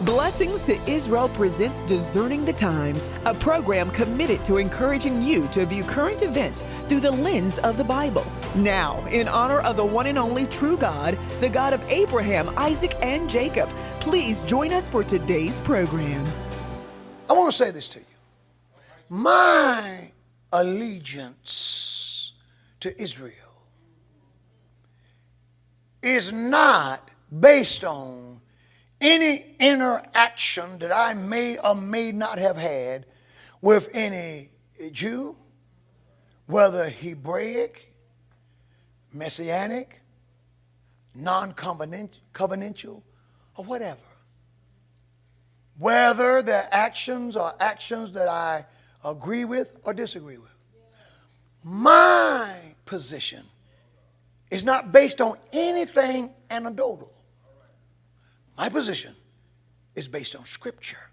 Blessings to Israel presents Discerning the Times, a program committed to encouraging you to view current events through the lens of the Bible. Now, in honor of the one and only true God, the God of Abraham, Isaac, and Jacob, please join us for today's program. I want to say this to you. My allegiance to Israel is not based on any interaction that I may or may not have had with any Jew, whether Hebraic, Messianic, non-covenantal, or whatever. Whether their actions are actions that I agree with or disagree with. My position is not based on anything anecdotal. My position is based on Scripture.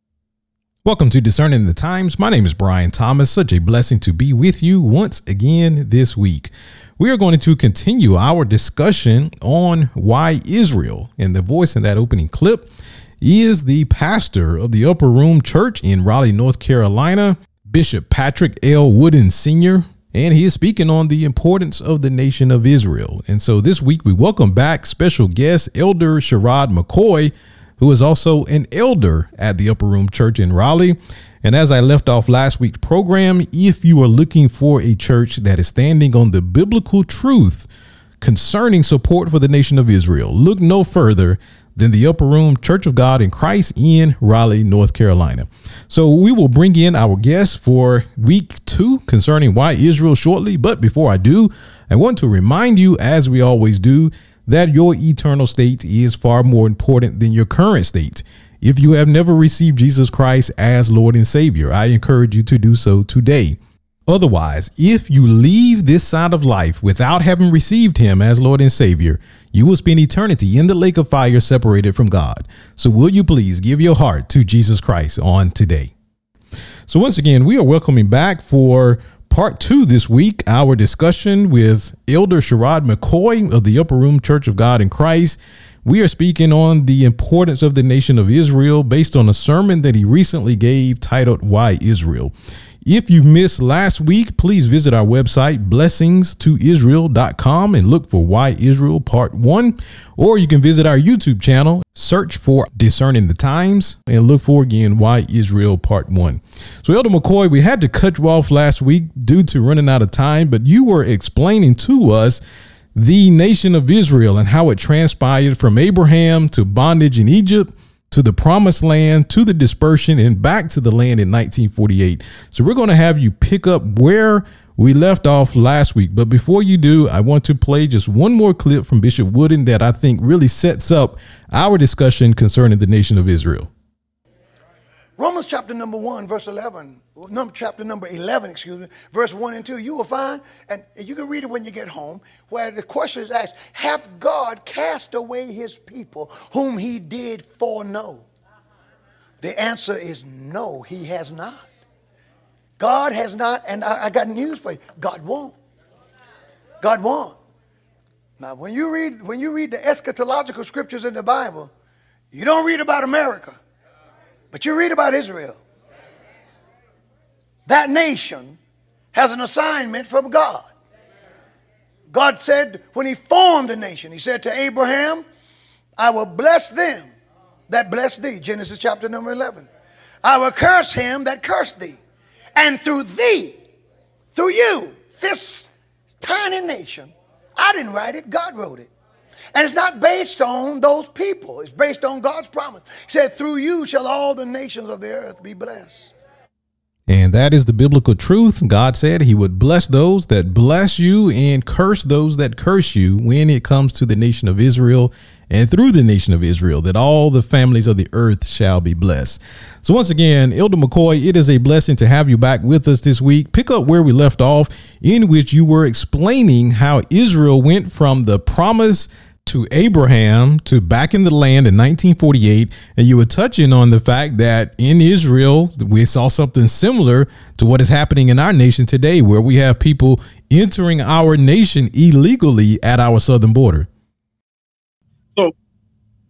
Welcome to Discerning the Times. My name is Brian Thomas. Such a blessing to be with you once again this week. We are going to continue our discussion on why Israel, and the voice in that opening clip is the pastor of the Upper Room Church in Raleigh, North Carolina, Bishop Patrick L. Wooden Sr., and he is speaking on the importance of the nation of Israel. And so this week we welcome back special guest Elder Sherrod McCoy, who is also an elder at the Upper Room Church in Raleigh. And as I left off last week's program, if you are looking for a church that is standing on the biblical truth concerning support for the nation of Israel, look no further than the Upper Room Church of God in Christ in Raleigh, North Carolina. So we will bring in our guest for week 2 concerning why Israel shortly. But before I do, I want to remind you, as we always do, that your eternal state is far more important than your current state. If you have never received Jesus Christ as Lord and Savior, I encourage you to do so today. Otherwise, if you leave this side of life without having received him as Lord and Savior, you will spend eternity in the lake of fire separated from God. So will you please give your heart to Jesus Christ on today? So once again, we are welcoming back for part 2 this week, our discussion with Elder Sherrod McCoy of the Upper Room Church of God in Christ. We are speaking on the importance of the nation of Israel based on a sermon that he recently gave titled Why Israel. If you missed last week, please visit our website, blessingstoisrael.com, and look for Why Israel Part 1. Or you can visit our YouTube channel, search for Discerning the Times, and look for again Why Israel Part 1. So Elder McCoy, we had to cut you off last week due to running out of time, but you were explaining to us the nation of Israel and how it transpired from Abraham to bondage in Egypt, to the promised land, to the dispersion, and back to the land in 1948. So we're going to have you pick up where we left off last week. But before you do, I want to play just one more clip from Bishop Wooden that I think really sets up our discussion concerning the nation of Israel. Romans chapter number 1, verse 11, chapter number 11, verse 1 and 2, you will find, and you can read it when you get home, where the question is asked, hath God cast away his people whom he did foreknow? The answer is no, he has not. God has not, and I got news for you, God won't. God won't. Now, when you read the eschatological scriptures in the Bible, you don't read about America. But you read about Israel. That nation has an assignment from God. God said when he formed the nation, he said to Abraham, I will bless them that bless thee. Genesis chapter number 11. I will curse him that cursed thee. And through thee, through you, this tiny nation, I didn't write it, God wrote it. And it's not based on those people. It's based on God's promise. He said, through you shall all the nations of the earth be blessed. And that is the biblical truth. God said he would bless those that bless you and curse those that curse you when it comes to the nation of Israel, and through the nation of Israel, that all the families of the earth shall be blessed. So once again, Elder McCoy, it is a blessing to have you back with us this week. Pick up where we left off, in which you were explaining how Israel went from the promise to Abraham to back in the land in 1948. And you were touching on the fact that in Israel, we saw something similar to what is happening in our nation today, where we have people entering our nation illegally at our southern border. So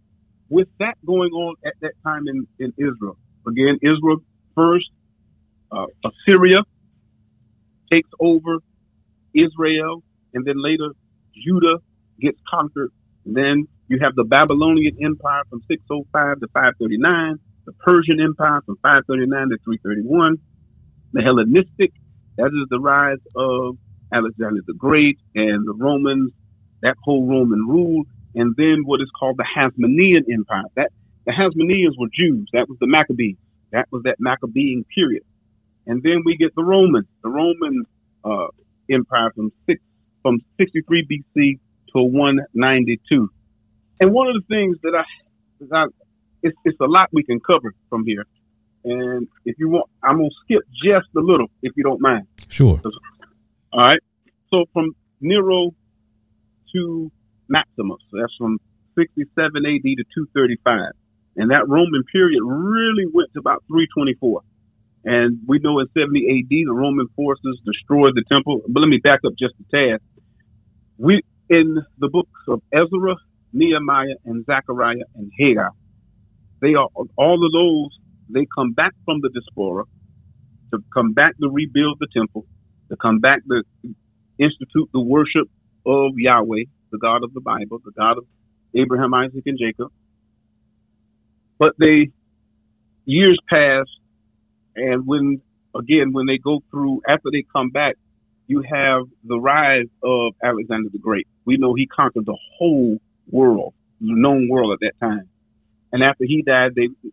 with that going on at that time in Israel, again, Israel first, Assyria takes over Israel, and then later Judah gets conquered. And then you have the Babylonian Empire from 605 to 539, the Persian Empire from 539 to 331, the Hellenistic, that is the rise of Alexander the Great and the Romans, that whole Roman rule, and then what is called the Hasmonean Empire. That the Hasmoneans were Jews. That was the Maccabees. That was that Maccabean period. And then we get the Roman Empire from 63 BC to 192. And one of the things that it's a lot we can cover from here. And if you want, I'm going to skip just a little, if you don't mind. Sure. All right. So from Nero to Maximus, that's from 67 AD to 235. And that Roman period really went to about 324. And we know in 70 AD, the Roman forces destroyed the temple. But let me back up just a tad. In the books of Ezra, Nehemiah, and Zechariah, and Haggai, all of those, they come back from the diaspora to come back to rebuild the temple, to come back to institute the worship of Yahweh, the God of the Bible, the God of Abraham, Isaac, and Jacob. But years pass, and when they go through, after they come back, you have the rise of Alexander the Great. We know he conquered the whole world, the known world at that time. And after he died,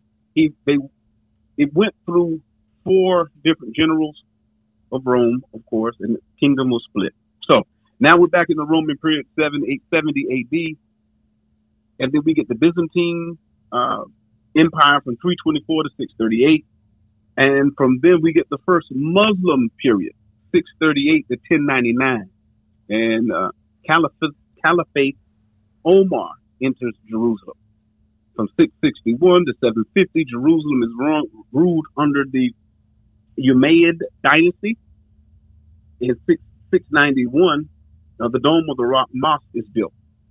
it went through 4 different generals of Rome, of course, and the kingdom was split. So now we're back in the Roman period, 870 AD, and then we get the Byzantine Empire from 324 to 638, and from then we get the first Muslim period, 638 to 1099, and Caliphate Omar enters Jerusalem. From 661 to 750, Jerusalem is ruled under the Umayyad dynasty. In 691, the Dome of the Rock Mosque is built.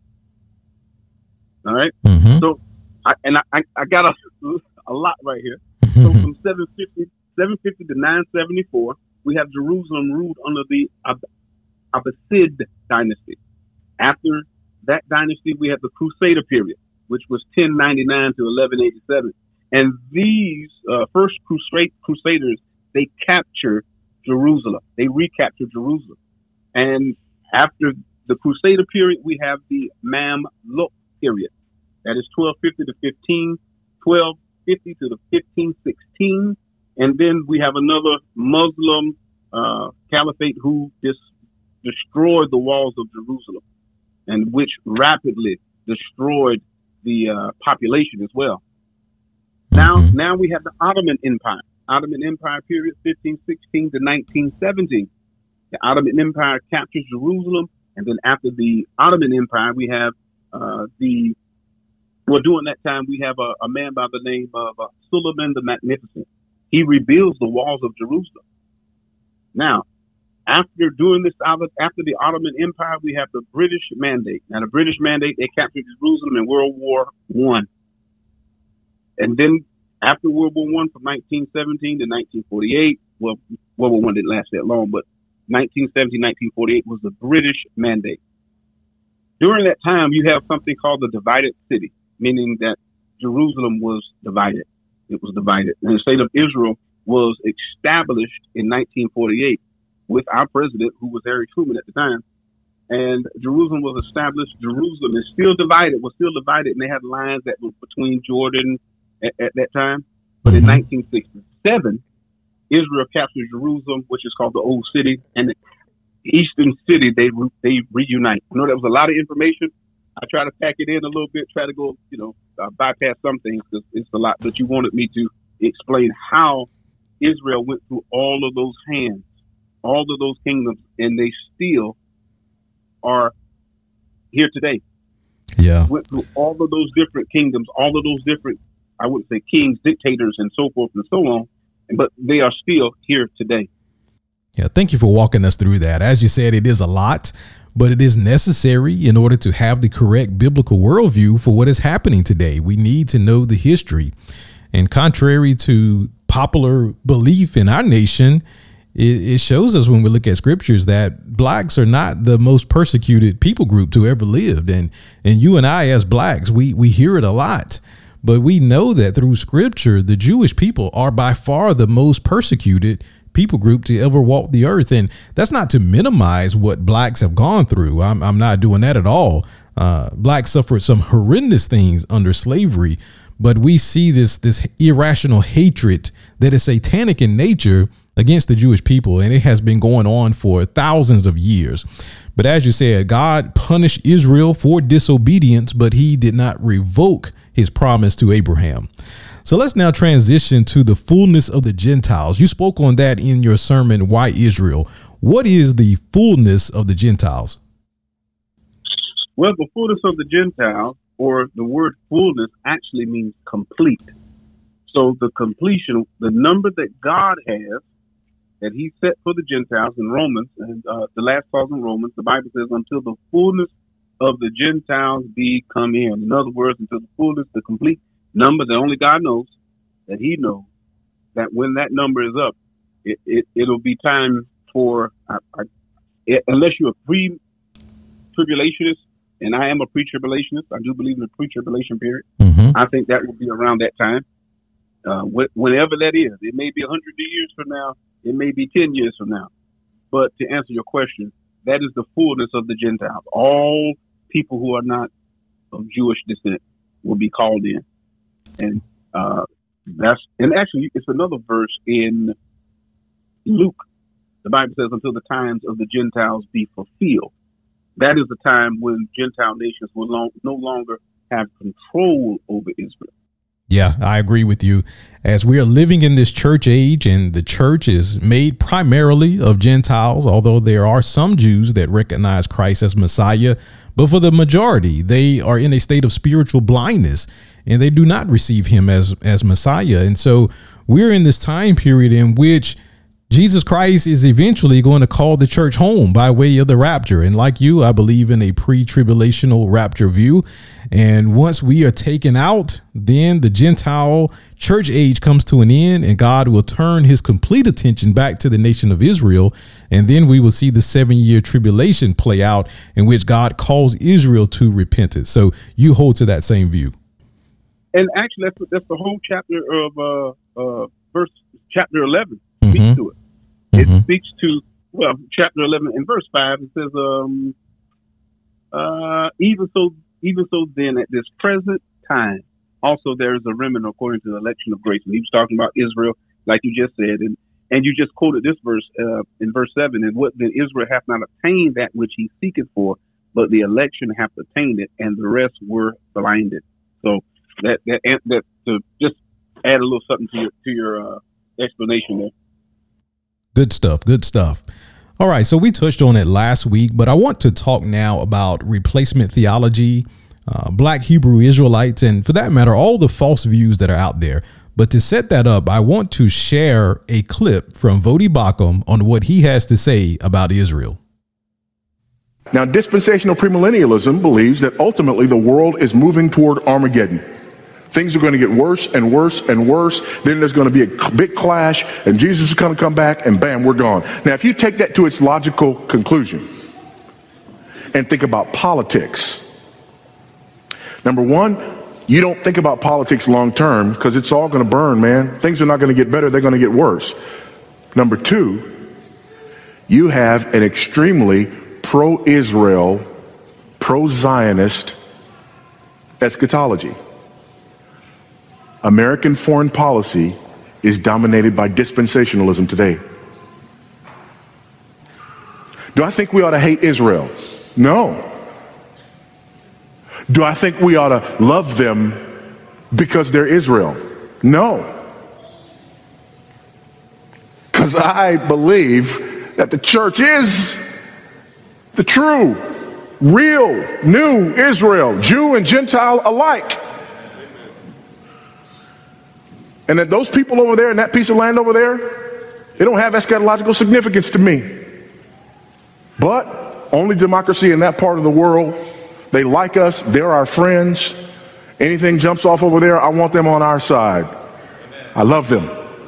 All right. Mm-hmm. So, I got a lot right here. So from 750 to 974, we have Jerusalem ruled under the Abbasid dynasty. After that dynasty, we have the Crusader period, which was 1099 to 1187. And these first Crusaders, they capture Jerusalem. They recapture Jerusalem. And after the Crusader period, we have the Mamluk period. That is 1250 to 1250 to the 1516. And then we have another Muslim caliphate who destroyed the walls of Jerusalem, and which rapidly destroyed the population as well. Now we have the Ottoman Empire. Ottoman Empire period, 1516 to 1917. The Ottoman Empire captures Jerusalem, and then after the Ottoman Empire, we have during that time, we have a man by the name of Suleiman the Magnificent. He rebuilds the walls of Jerusalem. Now, after the Ottoman Empire, we have the British Mandate. Now, the British Mandate, they captured Jerusalem in World War I. And then after World War I, from 1917 to 1948, well, World War I didn't last that long, but 1917, 1948 was the British Mandate. During that time, you have something called the divided city, meaning that Jerusalem was divided. It was divided. And the state of Israel was established in 1948 with our president, who was Harry Truman at the time. And Jerusalem was established. Jerusalem is still divided, and they had lines that were between Jordan at that time. But in 1967, Israel captured Jerusalem, which is called the Old City, and the Eastern City, they reunite. I know that was a lot of information. I try to pack it in a little bit, try to go, bypass some things because it's a lot. But you wanted me to explain how Israel went through all of those hands, all of those kingdoms, and they still are here today. Yeah. Went through all of those different kingdoms, all of those different, I wouldn't say kings, dictators, and so forth and so on, but they are still here today. Yeah, thank you for walking us through that. As you said, it is a lot, but it is necessary in order to have the correct biblical worldview for what is happening today. We need to know the history. And contrary to popular belief in our nation, it shows us when we look at scriptures that blacks are not the most persecuted people group to ever lived. And you and I, as blacks, we hear it a lot. But we know that through scripture, the Jewish people are by far the most persecuted people group to ever walk the earth. And that's not to minimize what blacks have gone through. I'm not doing that at all. Blacks suffered some horrendous things under slavery. But we see this irrational hatred that is satanic in nature against the Jewish people. And it has been going on for thousands of years. But as you said, God punished Israel for disobedience, but he did not revoke his promise to Abraham. So let's now transition to the fullness of the Gentiles. You spoke on that in your sermon, Why Israel? What is the fullness of the Gentiles? Well, the fullness of the Gentiles, or the word fullness, actually means complete. So the completion, the number that God has, that he set for the Gentiles in Romans, and the last clause in Romans, the Bible says, until the fullness of the Gentiles be come in. In other words, until the fullness, the complete number that only God knows, that he knows, that when that number is up, it'll be time for, unless you're a pre-tribulationist, and I am a pre-tribulationist, I do believe in the pre-tribulation period. Mm-hmm. I think that will be around that time. Whenever that is, it may be 100 years from now, it may be 10 years from now. But to answer your question, that is the fullness of the Gentiles. All people who are not of Jewish descent will be called in. And actually it's another verse in Luke. The Bible says, until the times of the Gentiles be fulfilled. That is the time when Gentile nations will no longer have control over Israel. Yeah, I agree with you. As we are living in this church age, and the church is made primarily of Gentiles, although there are some Jews that recognize Christ as Messiah, but for the majority, they are in a state of spiritual blindness and they do not receive him as Messiah. And so we're in this time period in which Jesus Christ is eventually going to call the church home by way of the rapture. And like you, I believe in a pre-tribulational rapture view. And once we are taken out, then the Gentile church age comes to an end and God will turn his complete attention back to the nation of Israel. And then we will see the 7-year tribulation play out in which God calls Israel to repentance. So you hold to that same view. And actually, that's the whole chapter of chapter 11 speaks to it. It speaks to, well, chapter 11 and verse 5. It says, even so then at this present time, also there is a remnant according to the election of grace. And he was talking about Israel, like you just said. And you just quoted this verse in verse 7. And what then Israel hath not obtained that which he seeketh for, but the election hath attained it, and the rest were blinded. So that to just add a little something to your explanation there. Good stuff. Good stuff. All right. So we touched on it last week, but I want to talk now about replacement theology, Black Hebrew Israelites, and for that matter, all the false views that are out there. But to set that up, I want to share a clip from Voddie Baucham on what he has to say about Israel. Now, dispensational premillennialism believes that ultimately the world is moving toward Armageddon. Things are going to get worse and worse and worse. Then there's going to be a big clash, and Jesus is going to come back, and bam, we're gone. Now, if you take that to its logical conclusion and think about politics, number one, you don't think about politics long term because it's all going to burn, man. Things are not going to get better. They're going to get worse. Number two, you have an extremely pro-Israel, pro-Zionist eschatology. American foreign policy is dominated by dispensationalism today. Do I think we ought to hate Israel? No. Do I think we ought to love them because they're Israel? No. Because I believe that the church is the true, real, new Israel, Jew and Gentile alike. And that those people over there in that piece of land over there, they don't have eschatological significance to me. But only democracy in that part of the world. They like us. They're our friends. Anything jumps off over there, I want them on our side. I love them.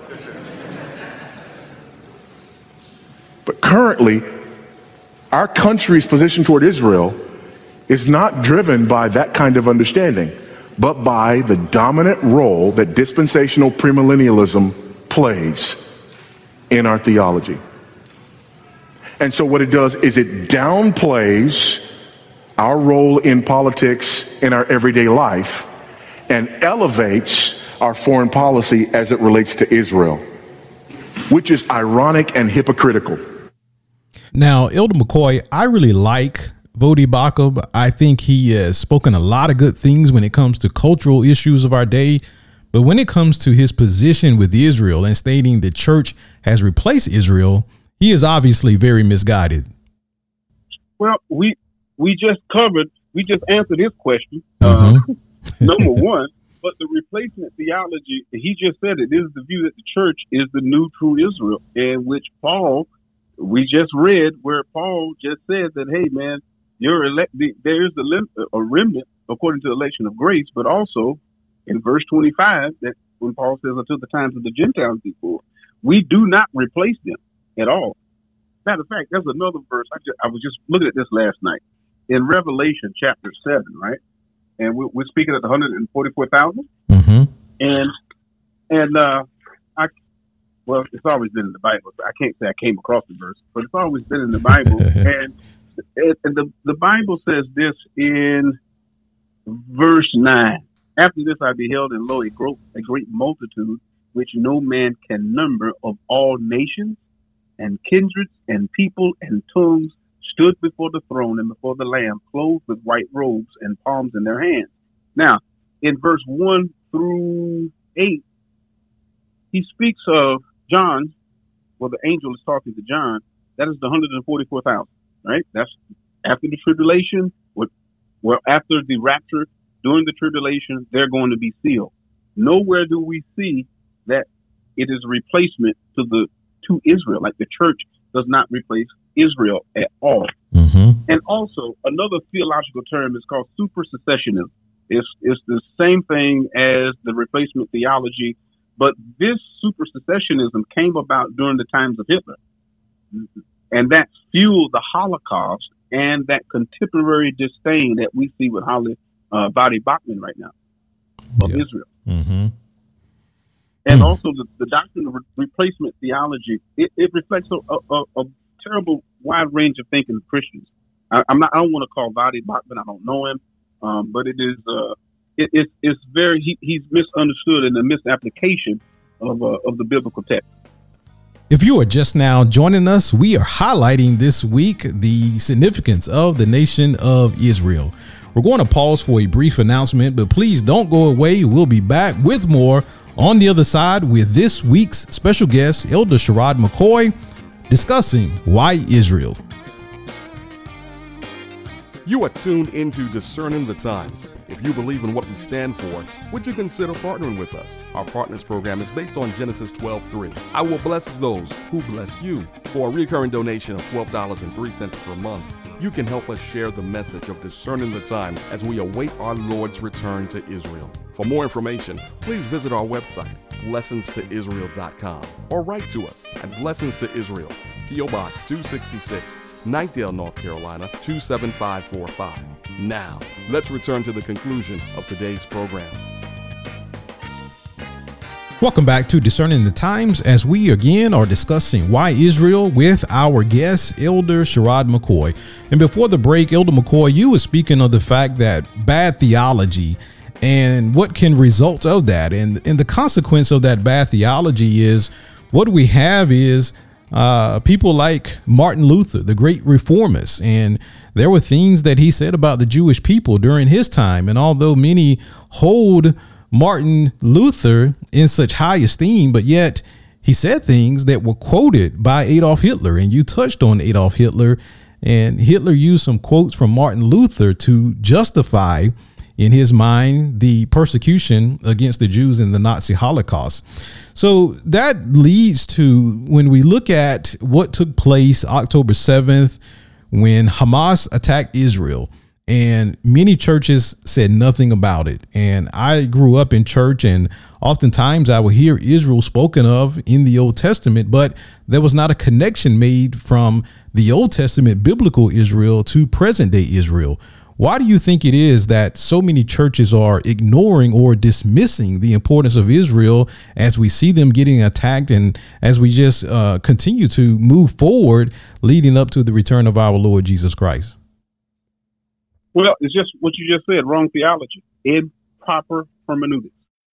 But currently, our country's position toward Israel is not driven by that kind of understanding, but by the dominant role that dispensational premillennialism plays in our theology. And so what it does is it downplays our role in politics in our everyday life and elevates our foreign policy as it relates to Israel, which is ironic and hypocritical. Now, Elder McCoy, I really like Voddie Baucham. I think he has spoken a lot of good things when it comes to cultural issues of our day. But when it comes to his position with Israel and stating the church has replaced Israel, he is obviously very misguided. Well, we just answered his question, number one. But the replacement theology, he just said it, is the view that the church is the new true Israel, in which Paul, we just read where Paul just said that, hey, man, you're there is a remnant according to the election of grace, but also in verse 25, that when Paul says until the times of the Gentiles before, we do not replace them at all. Matter of fact, there's another verse. I was just looking at this last night in Revelation chapter 7, right? And we're speaking at 144,000. Well, it's always been in the Bible. So I can't say I came across the verse, but it's always been in the Bible. and the Bible says this in verse 9. After this I beheld, and lo, a great multitude, which no man can number, of all nations and kindreds and people and tongues, stood before the throne and before the Lamb, clothed with white robes and palms in their hands. Now, in verse 1 through 8, he speaks of John. Well, the angel is talking to John. That is the 144,000, right? That's after the tribulation. Well, after the rapture, during the tribulation, they're going to be sealed. Nowhere do we see that it is a replacement to Israel. Like the church does not replace Israel at all. And also, another theological term is called supersessionism. It's the same thing as the replacement theology, but this supersessionism came about during the times of Hitler. And that fueled the Holocaust and that contemporary disdain that we see with Voddie Baucham right now of Israel. And also the doctrine of replacement theology, it reflects a terrible wide range of thinking of Christians. I don't want to call Voddie Baucham, I don't know him, but it is it's very he's misunderstood in the misapplication of the biblical text. If you are just now joining us, we are highlighting this week the significance of the nation of Israel. We're going to pause for a brief announcement, but please don't go away. We'll be back with more on the other side with this week's special guest, Elder Sherrod McCoy, discussing why Israel. You are tuned into Discerning the Times. If you believe in what we stand for, would you consider partnering with us? Our Partners program is based on Genesis 12:3. I will bless those who bless you. For a recurring donation of $12.03 per month, you can help us share the message of Discerning the Times as we await our Lord's return to Israel. For more information, please visit our website, blessingstoisrael.com, or write to us at Blessings to Israel, P.O. Box 266, Knightdale, North Carolina, 27545. Now, let's return to the conclusion of today's program. Welcome back to Discerning the Times, as we again are discussing why Israel with our guest, Elder Sherrod McCoy. And before the break, Elder McCoy, you were speaking of the fact that bad theology and what can result of that. And the consequence of that bad theology is what we have is people like Martin Luther, the great reformist. And there were things that he said about the Jewish people during his time. And although many hold Martin Luther in such high esteem, but yet he said things that were quoted by Adolf Hitler. And you touched on Adolf Hitler, and Hitler used some quotes from Martin Luther to justify, in his mind, the persecution against the Jews in the Nazi Holocaust. So that leads to, when we look at what took place October 7th, when Hamas attacked Israel, and many churches said nothing about it. And I grew up in church, and oftentimes I would hear Israel spoken of in the Old Testament, but there was not a connection made from the Old Testament biblical Israel to present day Israel. Why do you think it is that so many churches are ignoring or dismissing the importance of Israel as we see them getting attacked and as we just continue to move forward leading up to the return of our Lord Jesus Christ? Well, it's just what you just said, wrong theology, improper hermeneutics.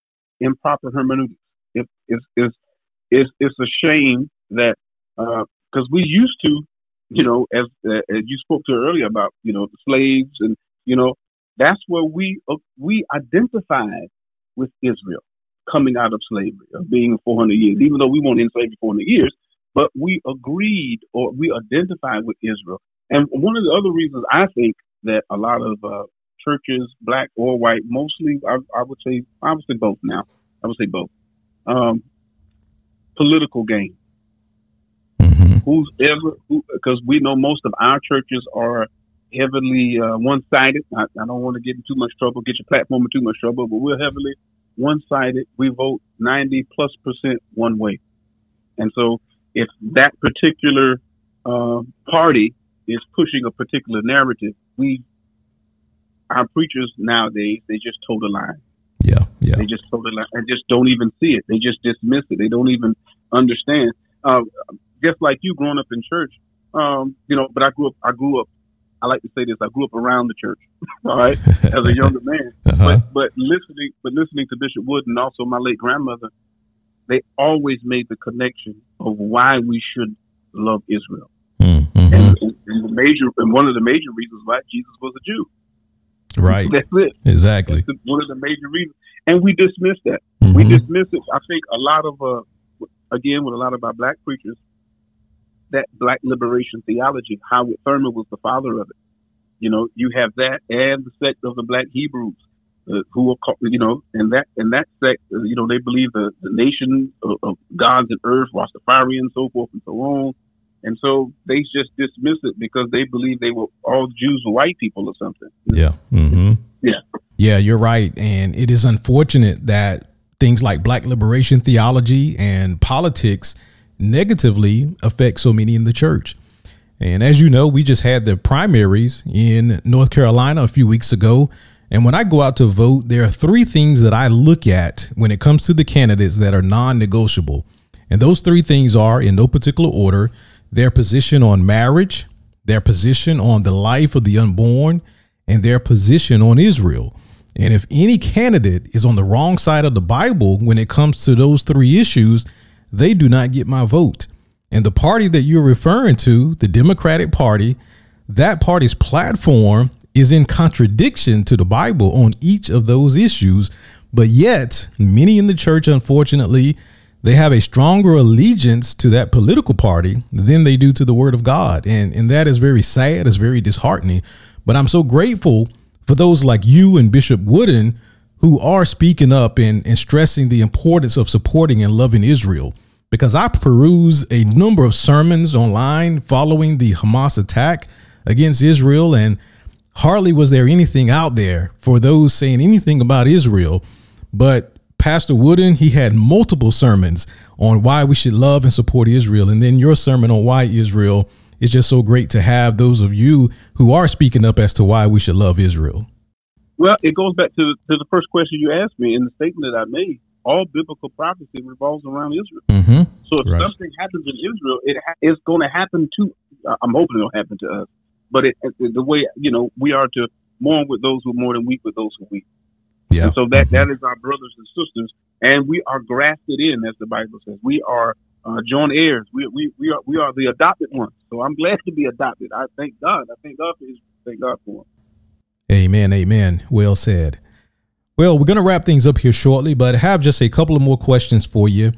It's a shame that because we used to, as you spoke to earlier about, the slaves, and that's where we identified with Israel coming out of slavery, of being 400 years, even though we weren't in slavery 400 years, but we agreed or we identified with Israel. And one of the other reasons I think that a lot of churches, black or white, mostly, I would say both now. I would say both. Political gain. Because we know most of our churches are heavily one-sided. I don't want to get in too much trouble, get your platform in too much trouble, but we're heavily one-sided. We vote 90+% one way. And so if that particular party is pushing a particular narrative, our preachers nowadays, they just toe the line. Yeah. They just toe the line and just don't even see it. They just dismiss it. They don't even understand. Just like you growing up in church, but I grew up, I like to say this, I grew up around the church, all right, as a younger man. But listening to Bishop Wood and also my late grandmother, they always made the connection of why we should love Israel. And one of the major reasons why Jesus was a Jew. Right. That's it. Exactly. That's one of the major reasons. And we dismiss that. We dismiss it. I think a lot of, again, with a lot of our black preachers, that black liberation theology, Howard Thurman was the father of it. You have that and the sect of the black Hebrews, who are called, and that sect, they believe the nation of gods and earth, Rastafari and so forth and so on. And so they just dismiss it because they believe they were all Jews or white people or something. Yeah. Yeah, you're right. And it is unfortunate that things like black liberation theology and politics negatively affect so many in the church. And as you know, we just had the primaries in North Carolina a few weeks ago. And when I go out to vote, there are three things that I look at when it comes to the candidates that are non-negotiable. And those three things are, in no particular order, their position on marriage, their position on the life of the unborn, and their position on Israel. And if any candidate is on the wrong side of the Bible when it comes to those three issues, they do not get my vote. And the party that you're referring to, the Democratic Party, that party's platform is in contradiction to the Bible on each of those issues. But yet many in the church, unfortunately, they have a stronger allegiance to that political party than they do to the word of God. And that is very sad. It's very disheartening. But I'm so grateful for those like you and Bishop Wooden who are speaking up and stressing the importance of supporting and loving Israel. Because I peruse a number of sermons online following the Hamas attack against Israel, and hardly was there anything out there for those saying anything about Israel. But Pastor Wooden, he had multiple sermons on why we should love and support Israel. And then your sermon on why Israel is just so great to have those of you who are speaking up as to why we should love Israel. Well, it goes back to the first question you asked me in the statement that I made. All biblical prophecy revolves around Israel. So if something happens in Israel, it's going to happen to, I'm hoping it'll happen to us. But the way, we are to mourn with those who mourn and weep with those who weep. Yeah. And so that is our brothers and sisters, and we are grafted in, as the Bible says. We are joint heirs. We are the adopted ones. So I'm glad to be adopted. I thank God. I thank God for Israel. Thank God for him. Amen. Amen. Well said. Well, we're going to wrap things up here shortly, but I have just a couple of more questions for you.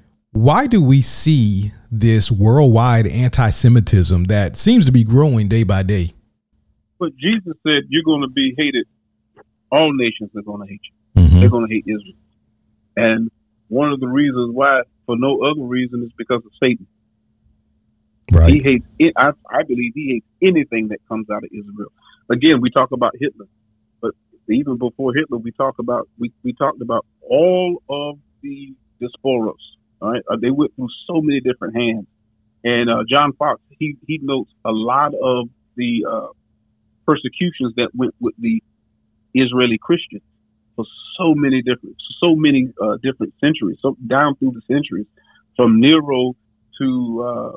Why do we see this worldwide anti-Semitism that seems to be growing day by day? But Jesus said, you're going to be hated. All nations are going to hate you. They're going to hate Israel. And one of the reasons why, for no other reason, is because of Satan. Right. He hates it. I believe he hates anything that comes out of Israel. Again, we talk about Hitler, but even before Hitler, we talked about all of the diasporas. All right, they went through so many different hands. And John Fox, he notes a lot of the persecutions that went with the Israeli Christians for so many different centuries, so down through the centuries, from Nero to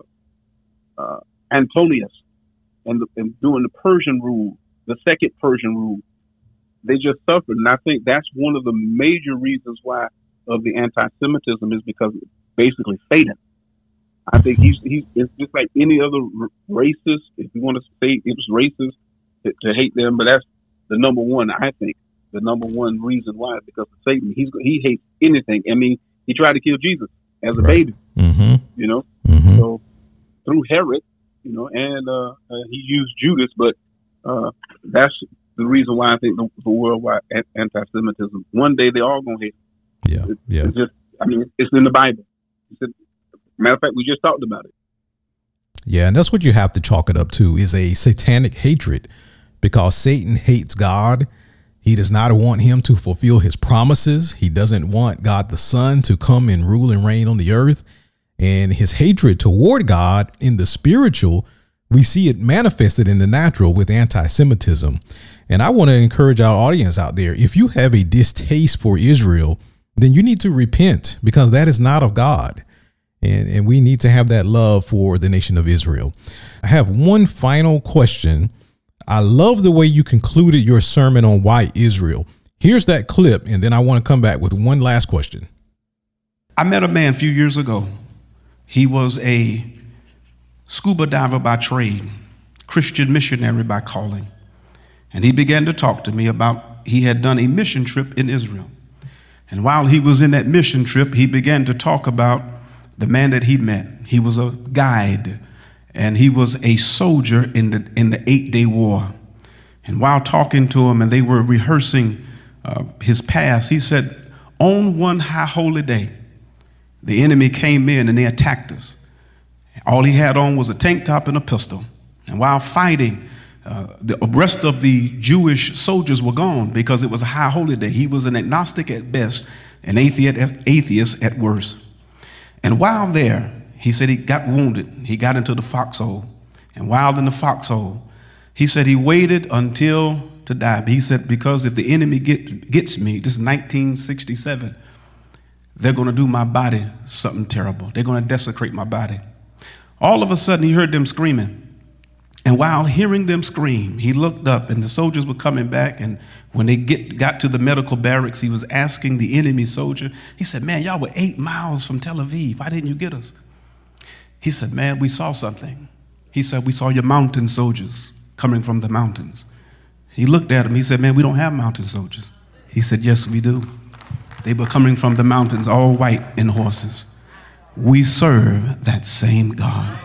Antonius, and during the Persian rule, the second Persian rule, they just suffered. And I think that's one of the major reasons why of the anti-Semitism is because basically Satan. I think it's just like any other racist, if you want to say it was racist, to hate them, but that's the number one, I think, the number one reason why, because of Satan. He hates anything. I mean, he tried to kill Jesus as a baby, you know, so through Herod, you know, and he used Judas, but that's the reason why I think the worldwide anti-Semitism, one day they're all going to hate him. It's just, I mean, it's in the Bible. Matter of fact, we just talked about it. Yeah, and that's what you have to chalk it up to, is a satanic hatred, because Satan hates God. He does not want him to fulfill his promises. He doesn't want God the Son to come and rule and reign on the earth. And his hatred toward God in the spiritual, we see it manifested in the natural with anti-Semitism. And I want to encourage our audience out there, if you have a distaste for Israel, then you need to repent, because that is not of God. And we need to have that love for the nation of Israel. I have one final question. I love the way you concluded your sermon on why Israel. Here's that clip, and then I want to come back with one last question. I met a man a few years ago. He was a scuba diver by trade, Christian missionary by calling. And he began to talk to me about he had done a mission trip in Israel. And while he was in that mission trip, he began to talk about the man that he met. He was a guide, and he was a soldier in the 8-day war. And while talking to him, and they were rehearsing his past, he said, on one high holy day, the enemy came in and they attacked us. All he had on was a tank top and a pistol. And while fighting, the rest of the Jewish soldiers were gone because it was a high holy day. He was an agnostic at best, an atheist at worst. And while there, he said he got wounded. He got into the foxhole. And while in the foxhole, he said he waited until to die. He said, because if the enemy gets me, this is 1967, they're going to do my body something terrible. They're going to desecrate my body. All of a sudden, he heard them screaming. And while hearing them scream, he looked up, and the soldiers were coming back. And when they got to the medical barracks, he was asking the enemy soldier, he said, man, y'all were 8 miles from Tel Aviv. Why didn't you get us? He said, man, we saw something. He said, we saw your mountain soldiers coming from the mountains. He looked at him. He said, man, we don't have mountain soldiers. He said, yes, we do. They were coming from the mountains, all white and horses. We serve that same God.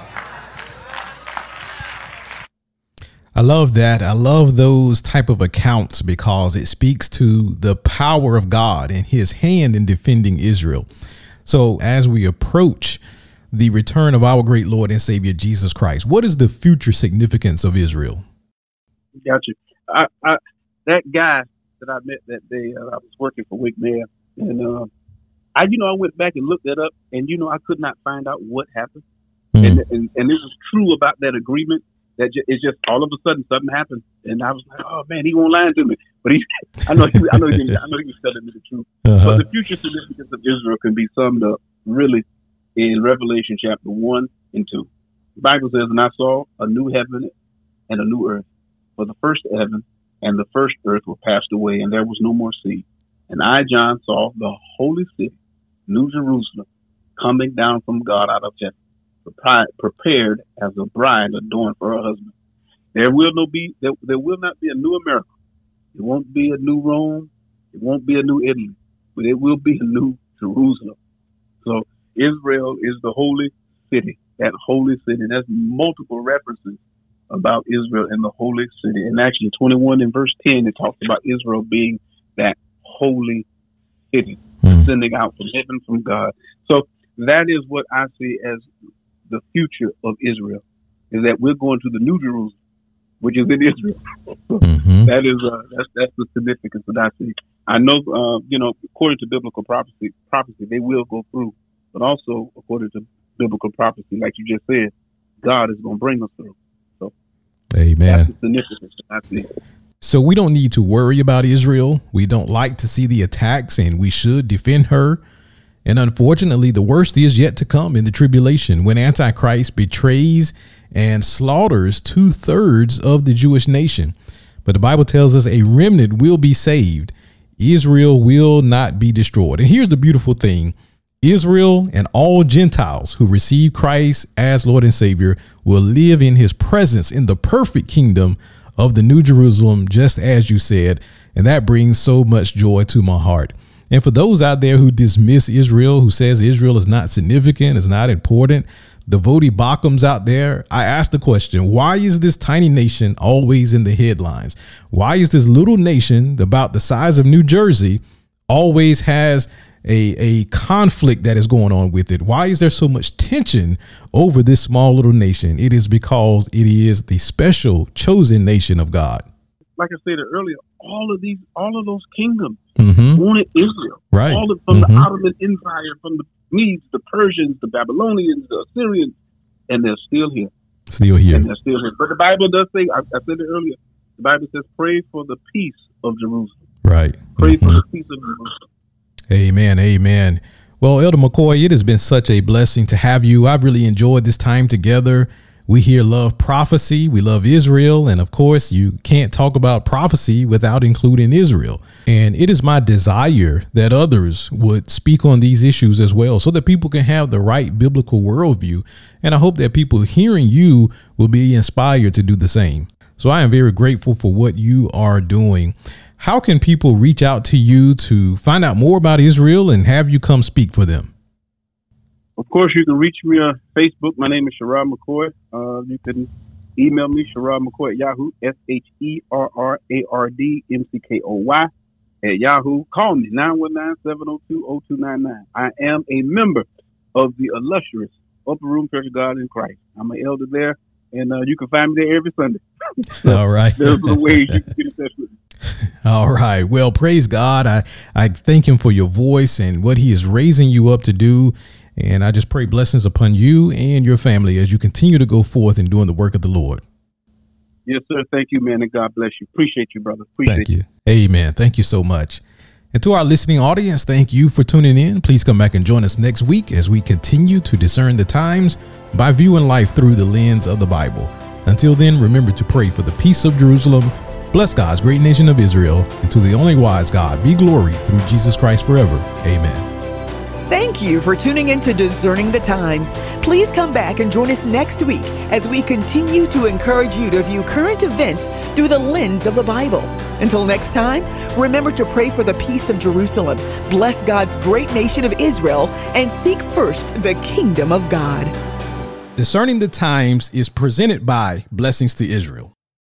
I love that. I love those type of accounts because it speaks to the power of God and his hand in defending Israel. So as we approach the return of our great Lord and Savior, Jesus Christ, what is the future significance of Israel? Gotcha. That guy that I met that day, I was working for Wake Mayor, and I went back and looked that up, and I could not find out what happened. And it was true about that agreement. That it's just all of a sudden something happened, and I was like, "Oh man, he won't lie to me." But I know he was telling me the truth. But the future significance of Israel can be summed up really in Revelation chapter 1 and 2. The Bible says, "And I saw a new heaven and a new earth. For the first heaven and the first earth were passed away, and there was no more sea. And I, John, saw the holy city, New Jerusalem, coming down from God out of heaven, prepared as a bride adorned for her husband." There will not be a new America. It won't be a new Rome. It won't be a new Italy, but it will be a new Jerusalem. So Israel is the holy city, that holy city. And there's multiple references about Israel and the holy city. And actually 21 in verse 10, it talks about Israel being that holy city, descending out from heaven from God. So that is what I see as the future of Israel, is that we're going to the New Jerusalem, which is in Israel. That is that's the significance of that city. I know, according to biblical prophecy, they will go through, but also according to biblical prophecy, like you just said, God is going to bring us through. So, amen. That's the significance of that city. So we don't need to worry about Israel. We don't like to see the attacks, and we should defend her. And unfortunately, the worst is yet to come in the tribulation, when Antichrist betrays and slaughters 2/3 of the Jewish nation. But the Bible tells us a remnant will be saved. Israel will not be destroyed. And here's the beautiful thing. Israel and all Gentiles who receive Christ as Lord and Savior will live in his presence in the perfect kingdom of the New Jerusalem, just as you said. And that brings so much joy to my heart. And for those out there who dismiss Israel, who says Israel is not significant, is not important, the Vodi Bakums out there, I ask the question, why is this tiny nation always in the headlines? Why is this little nation about the size of New Jersey always has a conflict that is going on with it? Why is there so much tension over this small little nation? It is because it is the special chosen nation of God. Like I said earlier, all of those kingdoms wanted Israel. Right. All from the Ottoman Empire, from the Medes, the Persians, the Babylonians, the Assyrians, and they're still here. And they're still here. But the Bible does say, I said it earlier, the Bible says, pray for the peace of Jerusalem. Right. Pray for the peace of Jerusalem. Amen. Amen. Well, Elder McCoy, it has been such a blessing to have you. I've really enjoyed this time together. We here love prophecy. We love Israel. And of course, you can't talk about prophecy without including Israel. And it is my desire that others would speak on these issues as well, so that people can have the right biblical worldview. And I hope that people hearing you will be inspired to do the same. So I am very grateful for what you are doing. How can people reach out to you to find out more about Israel and have you come speak for them? Of course, you can reach me on Facebook. My name is Sherrod McCoy. You can email me, Sherrod McCoy at Yahoo, SHERRARDMCKOY at Yahoo. Call me, 919-702-0299. I am a member of the illustrious Upper Room Church of God in Christ. I'm an elder there, and you can find me there every Sunday. All right. Those are the ways you can get in touch with me. All right. Well, praise God. I thank him for your voice and what he is raising you up to do. And I just pray blessings upon you and your family as you continue to go forth and doing the work of the Lord. Yes, sir. Thank you, man. And God bless you. Appreciate you, brother. Appreciate you. Amen. Thank you so much. And to our listening audience, thank you for tuning in. Please come back and join us next week as we continue to discern the times by viewing life through the lens of the Bible. Until then, remember to pray for the peace of Jerusalem. Bless God's great nation of Israel, and to the only wise God be glory through Jesus Christ forever. Amen. Thank you for tuning in to Discerning the Times. Please come back and join us next week as we continue to encourage you to view current events through the lens of the Bible. Until next time, remember to pray for the peace of Jerusalem, bless God's great nation of Israel, and seek first the kingdom of God. Discerning the Times is presented by Blessings to Israel.